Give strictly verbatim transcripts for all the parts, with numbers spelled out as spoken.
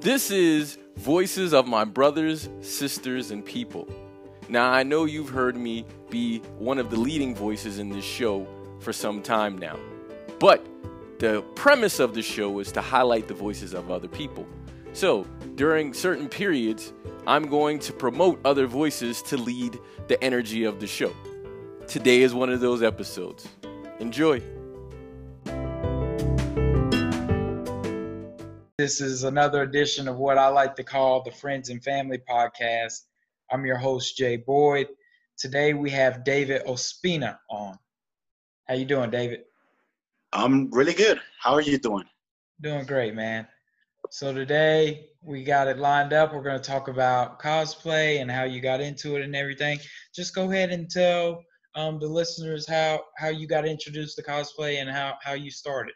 This is Voices of My Brothers, Sisters, and People. Now, I know you've heard me be one of the leading voices in this show for some time now, but the premise of the show is to highlight the voices of other people. So, during certain periods, I'm going to promote other voices to lead the energy of the show. Today is one of those episodes. Enjoy. This is another edition of what I like to call the Friends and Family Podcast. I'm your host, Jay Boyd. Today we have David Ospina on. How you doing, David? I'm really good. How are you doing? Doing great, man. So today we got it lined up. We're going to talk about cosplay and how you got into it and everything. Just go ahead and tell um, the listeners how, how you got introduced to cosplay and how, how you started.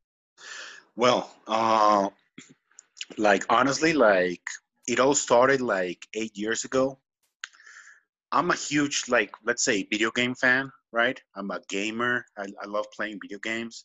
Well, uh, like honestly, like it all started like eight years ago. I'm a huge, like, let's say, video game fan, right? I'm a gamer. I, I love playing video games.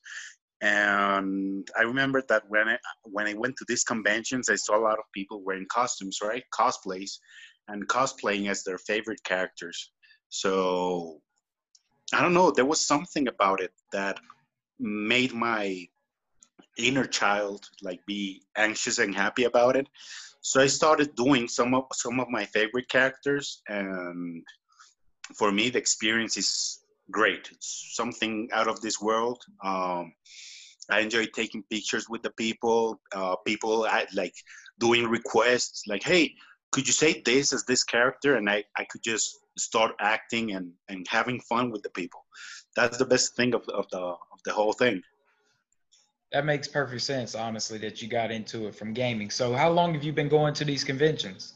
And I remember that when I, when I went to these conventions, I saw a lot of people wearing costumes, right? Cosplays and cosplaying as their favorite characters. So I don't know, there was something about it that made my inner child like be anxious and happy about it. So I started doing some of some of my favorite characters, and for me the experience is great. It's something out of this world. um I enjoy taking pictures with the people. Uh, people I, like doing requests like, hey, could you say this as this character? And I, I could just start acting and, and having fun with the people. That's the best thing of, of the of the whole thing. That makes perfect sense, honestly, that you got into it from gaming. So how long have you been going to these conventions?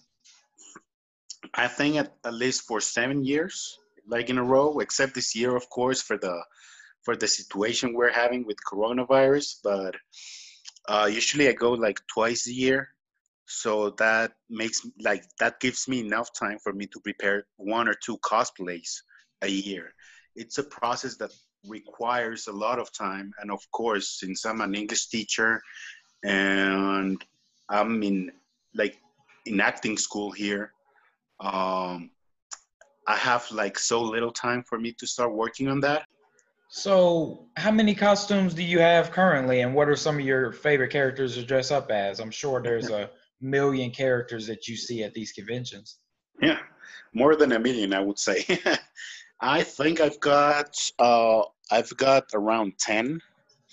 I think at, at least for seven years, like in a row, except this year, of course, for the for the situation we're having with coronavirus. But uh, usually I go like twice a year. So that makes like that gives me enough time for me to prepare one or two cosplays a year. It's a process that requires a lot of time, and of course, since I'm an English teacher and I'm in like in acting school here, um, I have like so little time for me to start working on that. So how many costumes do you have currently, and what are some of your favorite characters to dress up as? I'm sure there's a million characters that you see at these conventions. Yeah, more than a million, I would say. I think I've got uh, I've got around ten.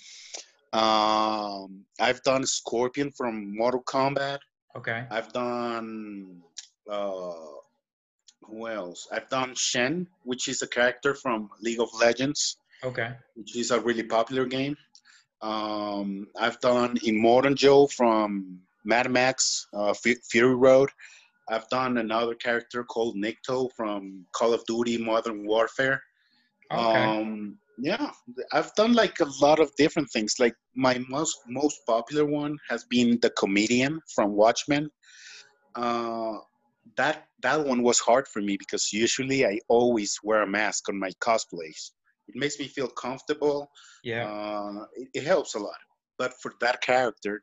Um, I've done Scorpion from Mortal Kombat. Okay. I've done uh, who else? I've done Shen, which is a character from League of Legends, Okay. which is a really popular game. Um, I've done Immortan Joe from Mad Max, uh, F- Fury Road. I've done another character called Nikto from Call of Duty Modern Warfare. Okay. Um, yeah, I've done like a lot of different things. Like my most most popular one has been the comedian from Watchmen. Uh, that that one was hard for me because usually I always wear a mask on my cosplays. It makes me feel comfortable. Yeah. Uh, it, it helps a lot. But for that character,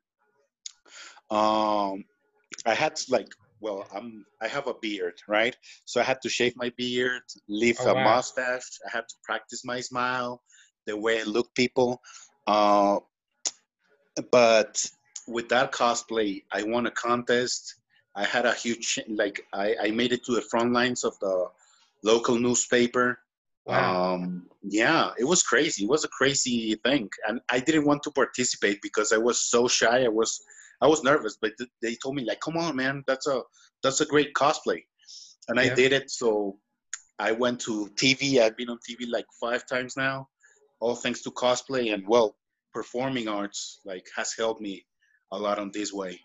um, I had to like, well, I'm I have a beard, right? So I had to shave my beard, leave Oh, a wow. mustache. I had to practice my smile, the way I look people. Uh, but with that cosplay, I won a contest. I had a huge like I, I made it to the front lines of the local newspaper. Wow. Um, yeah, it was crazy. It was a crazy thing, and I didn't want to participate because I was so shy. I was I was nervous, but th- they told me like, "Come on, man, that's a that's a great cosplay," and I Yeah. did it. So I went to T V. I've been on T V like five times now, all thanks to cosplay. And well, performing arts like has helped me a lot on this way.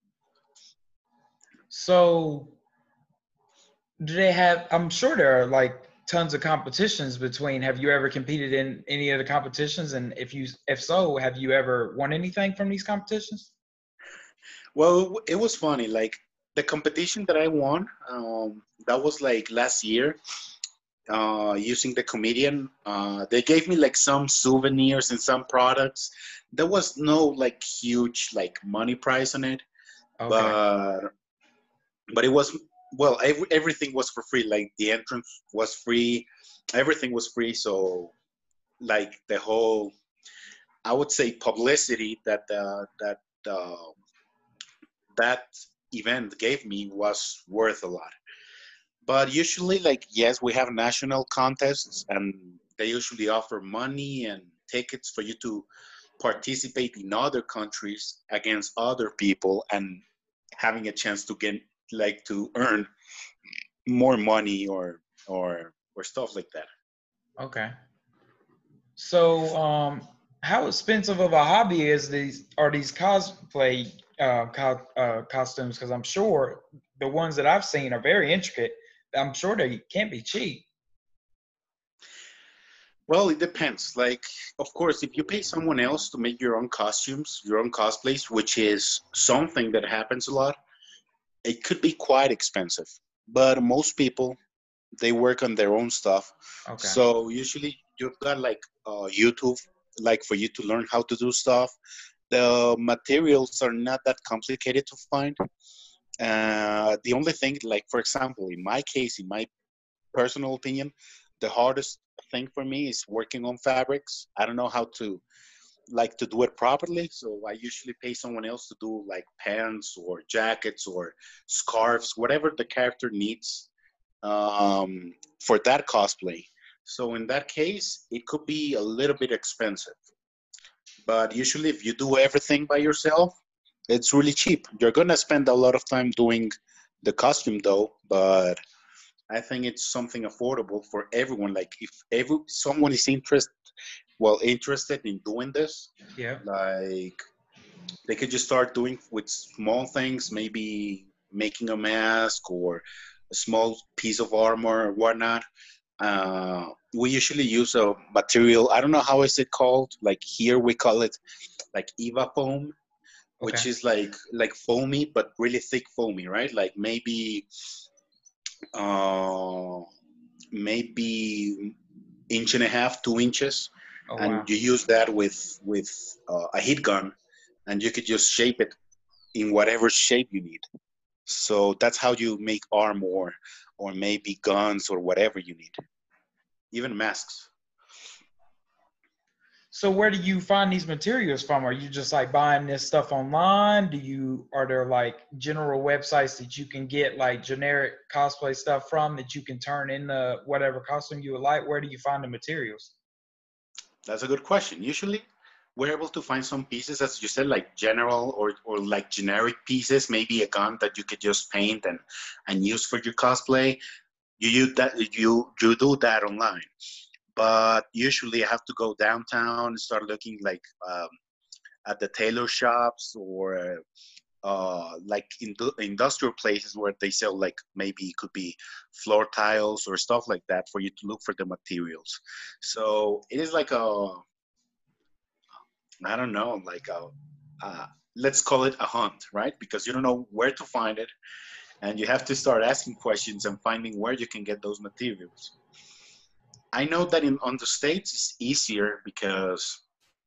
So do they have, I'm sure there are like tons of competitions between, have you ever competed in any of the competitions? And if you, if so, have you ever won anything from these competitions? Well, it was funny. Like the competition that I won, um, that was like last year. Uh, using the comedian, uh, they gave me like some souvenirs and some products. There was no like huge like money prize on it, Okay. but but it was, well, every, everything was for free. Like the entrance was free, everything was free. So like the whole, I would say, publicity that uh, that uh, that event gave me was worth a lot. But usually, like, yes, we have national contests, and they usually offer money and tickets for you to participate in other countries against other people and having a chance to get, like, to earn more money or or or stuff like that. Okay. So, um, how expensive of a hobby is these are these cosplay uh, co- uh, costumes? Because I'm sure the ones that I've seen are very intricate. I'm sure they can't be cheap. Well, it depends. Like, of course, if you pay someone else to make your own costumes, your own cosplays, which is something that happens a lot, it could be quite expensive. But most people, they work on their own stuff. Okay. So usually you've got like uh, YouTube, like for you to learn how to do stuff. The materials are not that complicated to find. Uh, the only thing, like for example, in my case, in my personal opinion, the hardest thing for me is working on fabrics. I don't know how to like to do it properly, so I usually pay someone else to do like pants or jackets or scarves, whatever the character needs um, for that cosplay. So in that case, it could be a little bit expensive. But usually, if you do everything by yourself, it's really cheap. You're gonna spend a lot of time doing the costume though, but I think it's something affordable for everyone. Like if every someone is interested, well, interested in doing this, Yeah. like they could just start doing with small things, maybe making a mask or a small piece of armor or whatnot. Uh, we usually use a material. I don't know how is it called. Like here we call it like Eva foam, Okay. which is like like foamy but really thick foamy, right? Like maybe uh, maybe inch and a half, two inches, Oh and wow. you use that with with uh, a heat gun, and you could just shape it in whatever shape you need. So that's how you make armor, or maybe guns, or whatever you need, even masks. So where do you find these materials from? Are you just like buying this stuff online? Do you are there like general websites that you can get like generic cosplay stuff from that you can turn into whatever costume you would like? Where do you find the materials? That's a good question. Usually, we're able to find some pieces, as you said, like general or, or like generic pieces, maybe a gun that you could just paint and, and use for your cosplay. You use that you you do that online, but usually I have to go downtown and start looking like um, at the tailor shops or uh, like in industrial places where they sell like maybe it could be floor tiles or stuff like that for you to look for the materials. So it is like a, I don't know, like a, uh, let's call it a hunt, right? Because you don't know where to find it, and you have to start asking questions and finding where you can get those materials. I know that in on the States it's easier because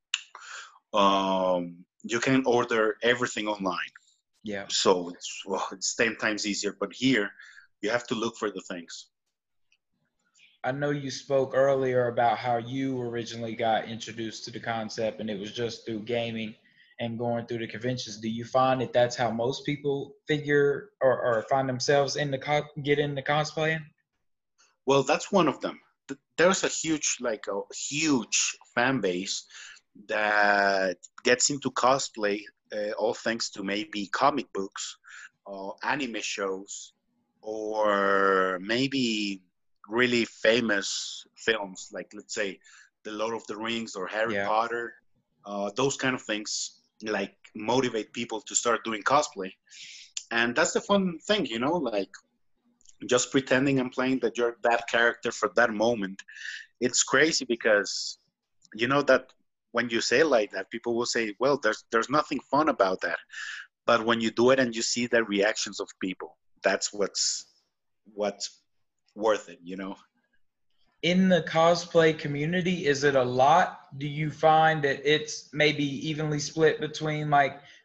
um, you can order everything online. Yeah. So it's, well, it's ten times easier. But here, you have to look for the things. I know you spoke earlier about how you originally got introduced to the concept and it was just through gaming and going through the conventions. Do you find that that's how most people figure or, or find themselves in the co- get into cosplaying? Well, that's one of them. There's a huge, like a huge fan base that gets into cosplay, uh, all thanks to maybe comic books, or anime shows, or maybe really famous films, like let's say The Lord of the Rings or Harry Yeah. Potter. Uh, those kind of things like motivate people to start doing cosplay, and that's the fun thing, you know, like just pretending and playing that you're that character for that moment. It's crazy because you know that when you say like that, people will say, well, there's there's nothing fun about that. But when you do it and you see the reactions of people, that's what's what's worth it, you know. In the cosplay community, is it a lot? Do you find that it's maybe evenly split between like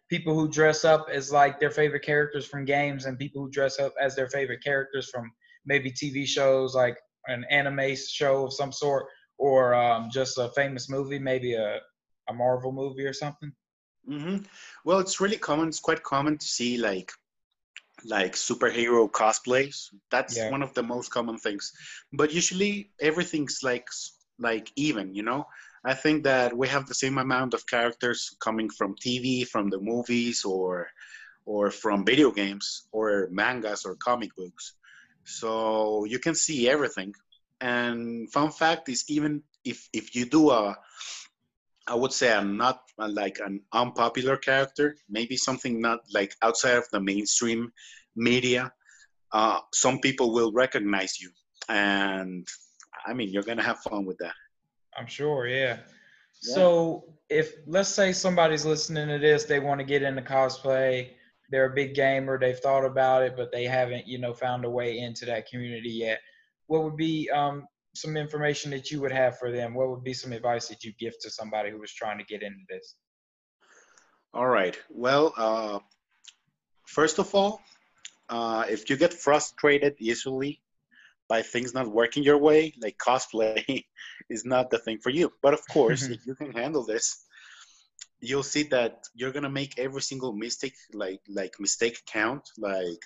people who dress up as like their favorite characters from games, and people who dress up as their favorite characters from maybe T V shows, like an anime show of some sort, or um, just a famous movie, maybe a, a Marvel movie or something. Hmm. Well, it's really common. It's quite common to see like like superhero cosplays. That's Yeah. one of the most common things. But usually everything's like s- like even, you know. I think that we have the same amount of characters coming from T V, from the movies, or or from video games, or mangas, or comic books. So you can see everything. And fun fact is, even if if you do a, I would say I'm not uh, like an unpopular character, maybe something not like outside of the mainstream media, uh, some people will recognize you. And I mean, you're going to have fun with that. I'm sure, yeah. Yeah. So if let's say somebody's listening to this, they want to get into cosplay, they're a big gamer, they've thought about it, but they haven't, you know, found a way into that community yet. What would be um, some information that you would have for them? What would be some advice that you give to somebody who was trying to get into this? All right. Well, uh, first of all, uh, if you get frustrated easily by things not working your way, like cosplay is not the thing for you. But of course, if you can handle this, you'll see that you're gonna make every single mistake like like mistake count. Like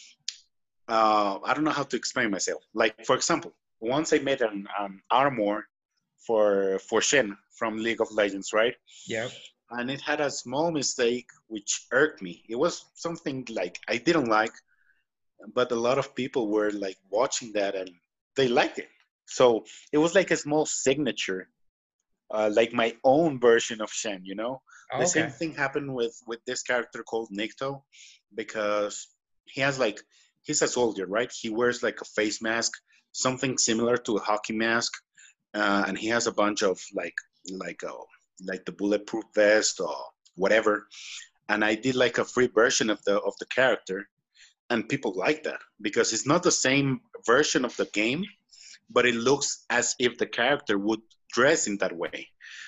uh, I don't know how to explain myself. Like for example, once I made an, an armor for for Shen from League of Legends, right? Yep. And it had a small mistake which irked me. It was something like I didn't like, but a lot of people were like watching that and they liked it. So it was like a small signature, uh, like my own version of Shen. You know, the same Okay. thing happened with with this character called Nikto, because he has like he's a soldier, right? He wears like a face mask, something similar to a hockey mask, uh, and he has a bunch of like like uh, like the bulletproof vest or whatever. And I did like a free version of the of the character, and people like that because it's not the same version of the game, but it looks as if the character would dress in that way.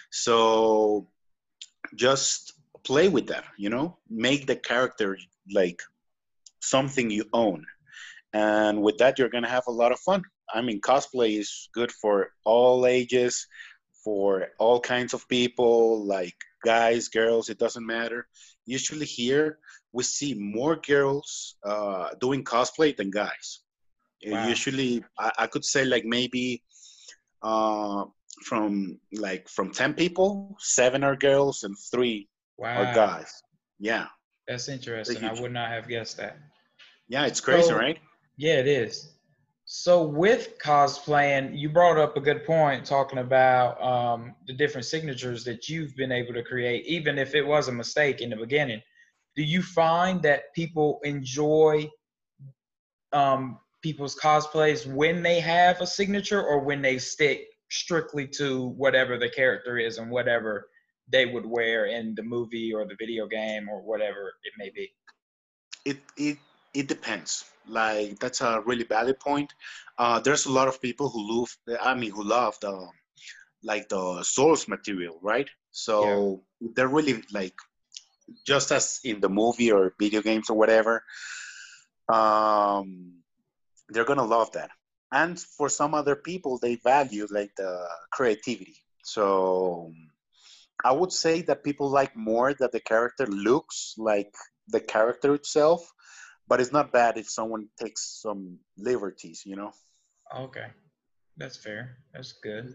So just play with that, you know, make the character like something you own. And with that, you're going to have a lot of fun. I mean, cosplay is good for all ages, for all kinds of people, like guys, girls, it doesn't matter. Usually here, we see more girls uh, doing cosplay than guys. Uh, Wow. Usually, I, I could say like maybe uh, from like from ten people, seven are girls and three are Wow. guys. Yeah, That's it's a interesting. I huge. would not have guessed that. Yeah, it's crazy, So, right? yeah, it is. So with cosplaying, you brought up a good point talking about um, the different signatures that you've been able to create, even if it was a mistake in the beginning. Do you find that people enjoy um, people's cosplays when they have a signature, or when they stick strictly to whatever the character is and whatever they would wear in the movie or the video game or whatever it may be? It it it depends. Like that's a really valid point. Uh, there's a lot of people who love. I mean, who love the like the source material, right? Yeah. So they're really like just as in the movie or video games or whatever. Um, they're gonna love that. And for some other people, they value like the creativity. So I would say that people like more that the character looks like the character itself, but it's not bad if someone takes some liberties, you know. Okay. That's fair. That's good.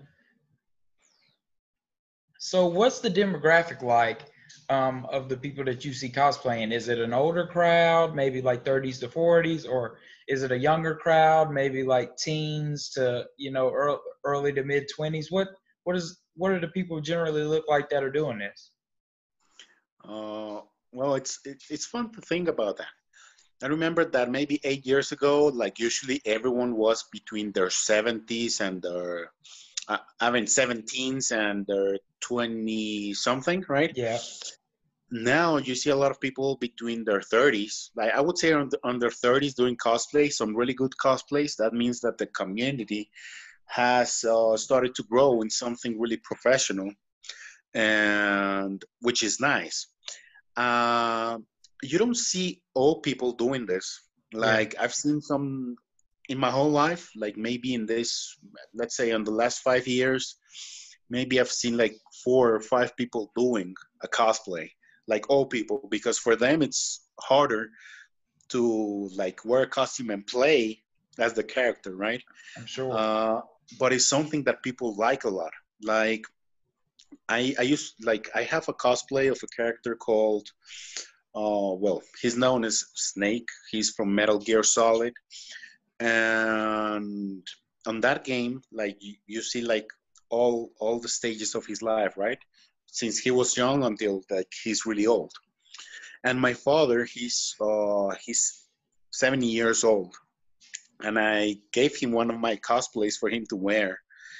So, what's the demographic like um, of the people that you see cosplaying? Is it an older crowd, maybe like thirties to forties, or is it a younger crowd, maybe like teens to you know early, early to mid twenties? What what is what do the people generally look like that are doing this? Uh, well, it's it, it's fun to think about that. I remember that maybe eight years ago, like usually everyone was between their seventies and their, uh, I mean, seventeens and their twenty something, right? Yeah. Now you see a lot of people between their thirties. Like I would say on, the, on their thirties doing cosplay, some really good cosplays. That means that the community has uh, started to grow in something really professional, and which is nice. Um, you don't see old people doing this. Yeah, Like I've seen some in my whole life, like maybe in this, let's say in the last five years, maybe I've seen like four or five people doing a cosplay, like old people, because for them it's harder to like wear a costume and play as the character, right? I'm sure. Uh, but it's something that people like a lot. Like I, I used like I have a cosplay of a character called uh well, he's known as Snake. He's from Metal Gear Solid. And on that game, like you, you see like all all the stages of his life, right? Since he was young until like he's really old. And my father, he's uh he's seventy years old. And I gave him one of my cosplays for him to wear.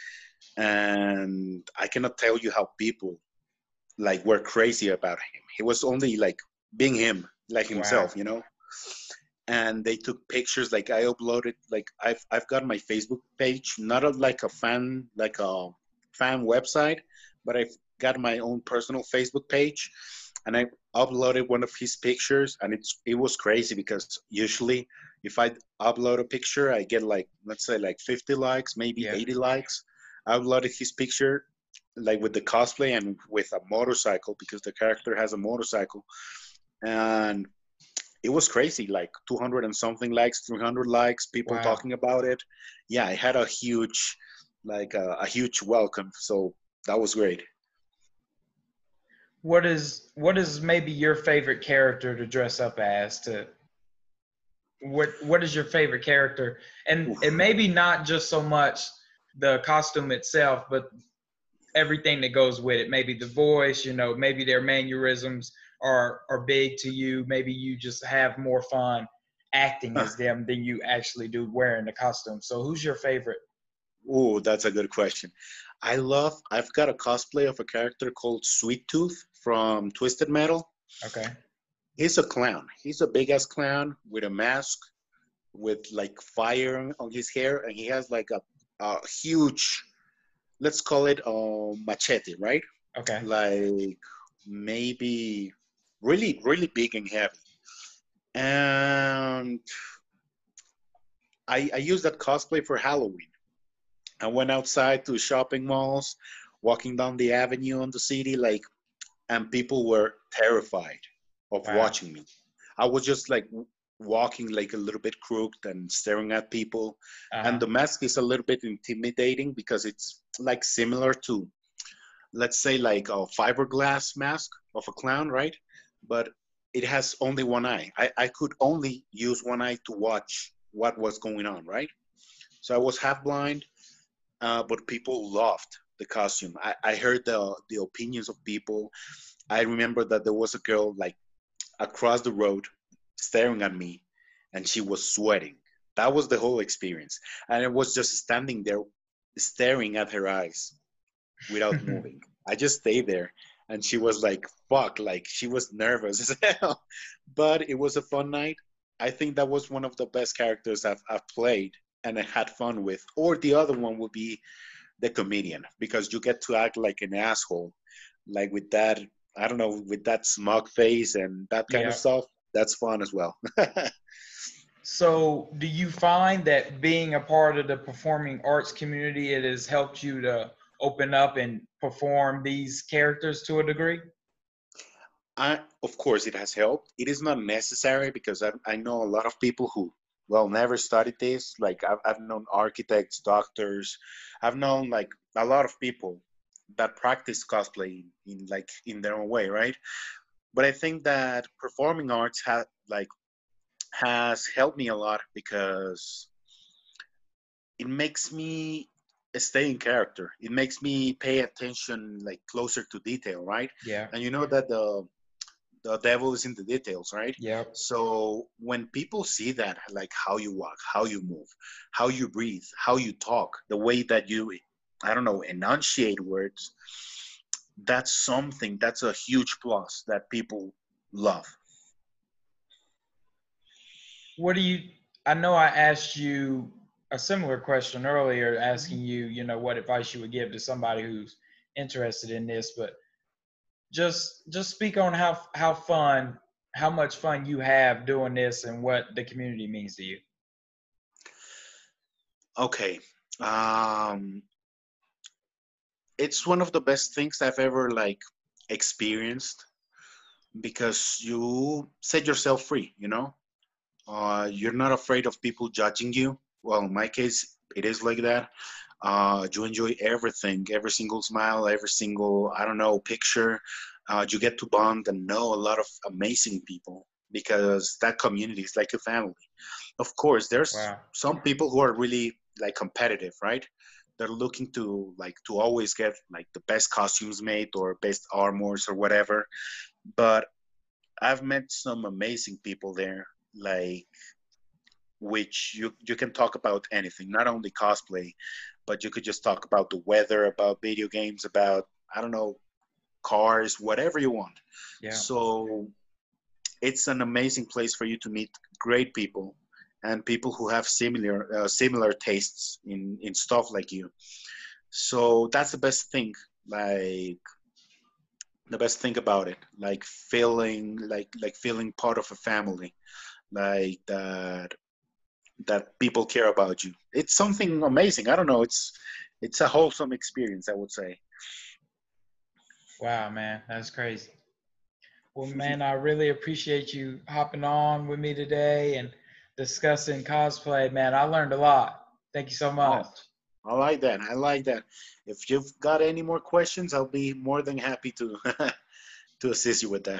And I cannot tell you how people like were crazy about him. He was only like being him, like Wow. himself, you know. And they took pictures. Like I uploaded, like I've I've got my Facebook page, not a, like a fan like a fan website, but I've got my own personal Facebook page, and I uploaded one of his pictures, and it's it was crazy because usually if I upload a picture, I get like let's say like fifty likes, maybe Yeah. eighty likes. I uploaded his picture like with the cosplay and with a motorcycle because the character has a motorcycle, and it was crazy, like two hundred and something likes, three hundred likes, people Wow. talking about it. Yeah, I had a huge like a, a huge welcome, so that was great. What is what is maybe your favorite character to dress up as? To what what is your favorite character? And Oof. and maybe not just so much the costume itself, but everything that goes with it. Maybe the voice, you know, maybe their mannerisms are are big to you. Maybe you just have more fun acting as them than you actually do wearing the costume. So who's your favorite? Ooh, that's a good question. I love I've got a cosplay of a character called Sweet Tooth from Twisted Metal. Okay. He's a clown. He's a big ass clown with a mask with like fire on his hair, and he has like a, a huge, let's call it a machete, right? Okay. Like maybe really, really big and heavy. And I, I used that cosplay for Halloween. I went outside to shopping malls, walking down the avenue in the city, like, and people were terrified of Wow. watching me. I was just like walking like a little bit crooked and staring at people. And Uh-huh. the mask is a little bit intimidating because it's like similar to, let's say, like a fiberglass mask of a clown, right? But it has only one eye. I, I could only use one eye to watch what was going on, right? So I was half blind, uh, but people loved the costume. I, I heard the the opinions of people. I remember that there was a girl like across the road staring at me, and she was sweating. That was the whole experience, and I was just standing there, staring at her eyes without moving. I just stayed there, and she was like, "Fuck!" Like she was nervous as hell, but it was a fun night. I think that was one of the best characters I've, I've played and I had fun with. Or the other one would be the comedian because you get to act like an asshole, like with that, I don't know, with that smug face and that kind of Yeah. stuff. That's fun as well. So, do you find that being a part of the performing arts community, it has helped you to open up and perform these characters to a degree? I, of course, it has helped. It is not necessary because I, I know a lot of people who, well, never studied this. Like I've, I've known architects, doctors, I've known like a lot of people that practice cosplay in like in their own way, right? But I think that performing arts has like has helped me a lot because it makes me stay in character. It makes me pay attention like closer to detail, right? Yeah. And you know that the the devil is in the details, right? Yep. So when people see that, like how you walk, how you move, how you breathe, how you talk, the way that you, I don't know, enunciate words, that's something, that's a huge plus that people love. What do you, I know I asked you a similar question earlier, asking you, you know, what advice you would give to somebody who's interested in this, but just just speak on how how fun, how much fun you have doing this, and what the community means to you. Okay. Um, it's one of the best things I've ever like experienced because you set yourself free, you know? Uh, you're not afraid of people judging you. Well, in my case, it is like that. Uh, you enjoy everything, every single smile, every single, I don't know, picture. Uh, you get to bond and know a lot of amazing people because that community is like a family. Of course, there's Wow. some people who are really like competitive, right? They're looking to like to always get like the best costumes made or best armors or whatever. But I've met some amazing people there, like which you you can talk about anything, not only cosplay, but you could just talk about the weather, about video games, about I don't know, cars, whatever you want. Yeah. So it's an amazing place for you to meet great people and people who have similar uh, similar tastes in in stuff like you. So that's the best thing. Like the best thing about it, like feeling like like feeling part of a family, like that that people care about you. It's something amazing. I don't know. It's it's a wholesome experience, I would say. Wow, man, that's crazy. Well, man, I really appreciate you hopping on with me today and discussing cosplay. Man, I learned a lot. Thank you so much. Oh, I like that. I like that. If you've got any more questions, I'll be more than happy to to assist you with that.